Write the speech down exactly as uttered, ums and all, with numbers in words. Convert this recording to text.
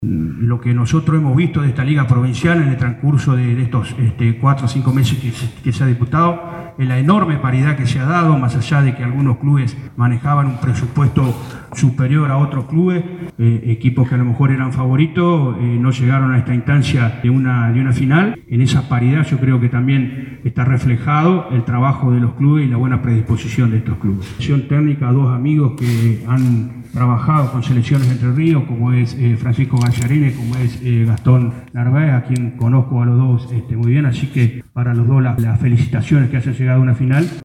Lo que nosotros hemos visto de esta liga provincial en el transcurso de, de estos este, cuatro o cinco meses que se, que se ha disputado es la enorme paridad que se ha dado, más allá de que algunos clubes manejaban un presupuesto superior a otros clubes, eh, equipos que a lo mejor eran favoritos, eh, no llegaron a esta instancia de una, de una final. En esa paridad yo creo que también está reflejado el trabajo de los clubes y la buena predisposición de estos clubes. Selección técnica a dos amigos que han trabajado con selecciones de Entre Ríos, como es eh, Francisco Gallarini, como es eh, Gastón Narváez, a quien conozco a los dos este, muy bien, así que para los dos las, las felicitaciones que hayan llegado a una final.